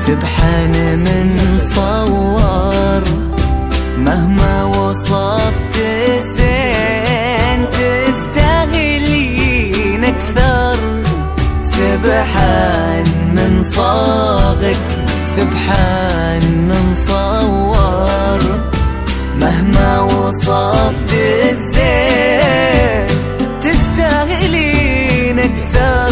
سبحان من صور، مهما وصفت الزين تستاهلين أكثر. سبحان من صاغك، سبحان من صور، مهما وصفت الزين تستاهلين أكثر.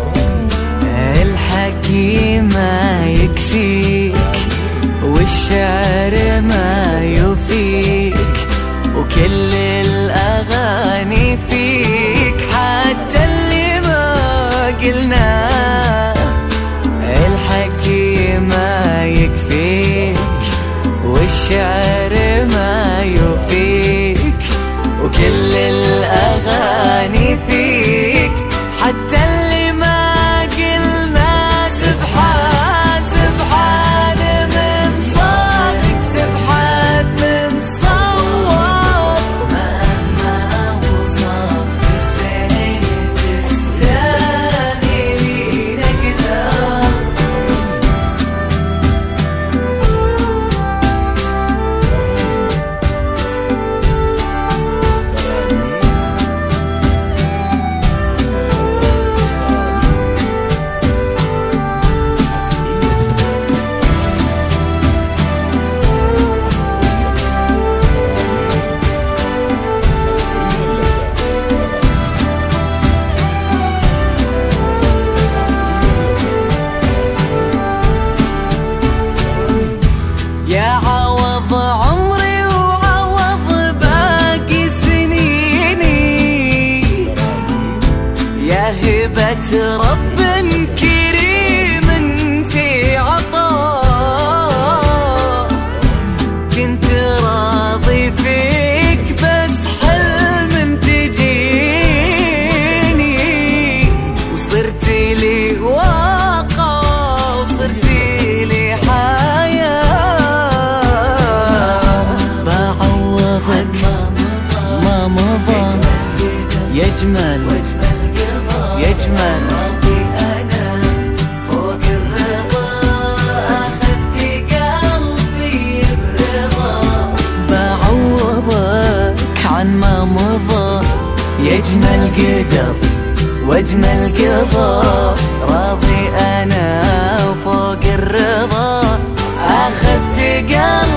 الحكي ما يكفيك والشعر ما يوفيك، وكل الأغاني فيك حتى اللي ما قلناه. الحكي ما يكفيك والشعر ما يوفيك، وكل الأغاني فيك حتى اللي ما قلنا. سبحان سبحان من صادق، سبحان من صور، مهما وصفت الزين تستاهلين أكثر. يا عوض عمري وعوض باقي سنيني، يا هبة رب كريم في عطاء. كنت راضي فيك بس حلم تجيني، وصرت لي واقع وصرت لي حياة. ما مضى يجمل يجمل، ربي أنا فوق الرضا أخذت قلبي برضا. بعوضك عن ما مضى، يجمل قدر واجمل قضاء. راضي أنا وفوق الرضا أخذت قلبي